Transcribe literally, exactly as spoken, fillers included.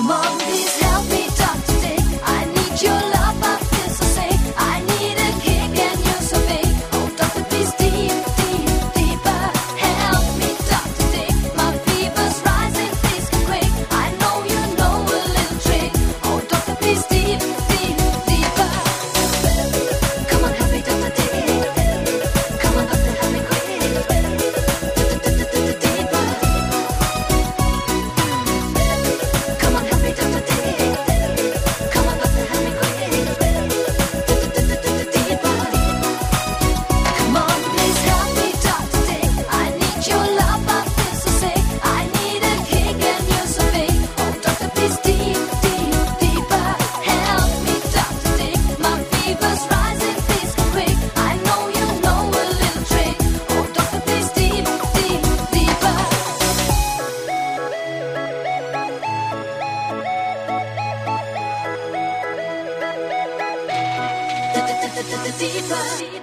Come on, please help me, Doctor Dick. I need your love, I feel so sick. I need a kick and you're so big. Oh, doctor, please deep, deep, deeper. Help me, Doctor Dick. My fever's rising, please come quick. I know you know a little trick. Oh, doctor, please deep, deep, deeper. Come on, help me, Doctor Dick. Come on, doctor, help me quick. Deeper. Come on, help me, Doctor Dick. Come on, doctor, help me quick. Deeper. Come on, please help me, Doctor Dick. I need your love, I feel so sick. I need a kick and you're so big. Oh, doctor, please deep, deep, deeper. Help me, Doctor Dick. My fever's rising, please come quick. I know you know a little trick. Oh, doctor, please deep, deep, deeper. Deeper.